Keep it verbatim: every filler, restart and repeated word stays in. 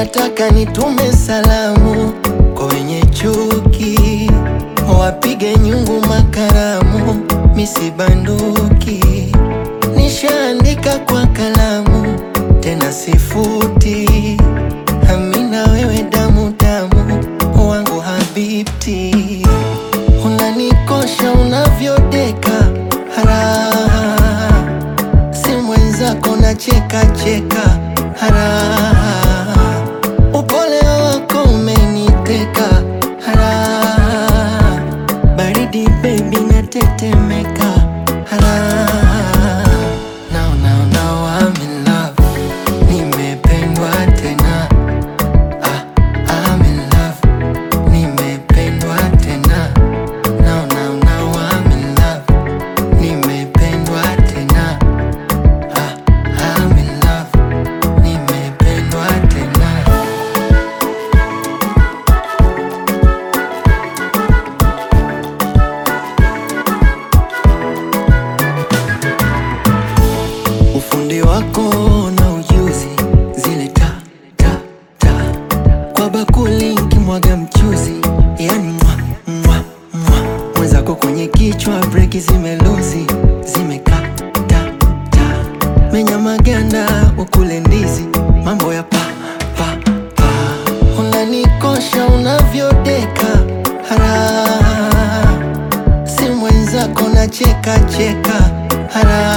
nataka nitume salamu kwa wenye chuki, wapige nyungu makaramu, misibanduki. Nishaandika kwa kalamu, tena sifuti. Amina wewe damu damu wangu habibti, unanikosha unavyodeka haraha, si mwenzako na cheka cheka haraha, upole wako umeniteka haraha, baridi baby natetemeka haraha. Now now now I'm in love, nimependwa tena. Ah, I'm in love, nimependwa tena. Now now now I'm in love, nimependwa tena. Ah, I'm in love, nimependwa tena. Ufundi wako na ujuzi, zile ta ta ta kwa bakuli nkimwaga mchuzi, yani mwa mwa mwa. Mwenzako kwenye kichwa breki zimeluzi, zimeka ta ta. Menya maganda ukule ndizi, mambo ya pa pa pa. Unanikosha unavyodeka haraha, si mwenzako na cheka cheka haraha.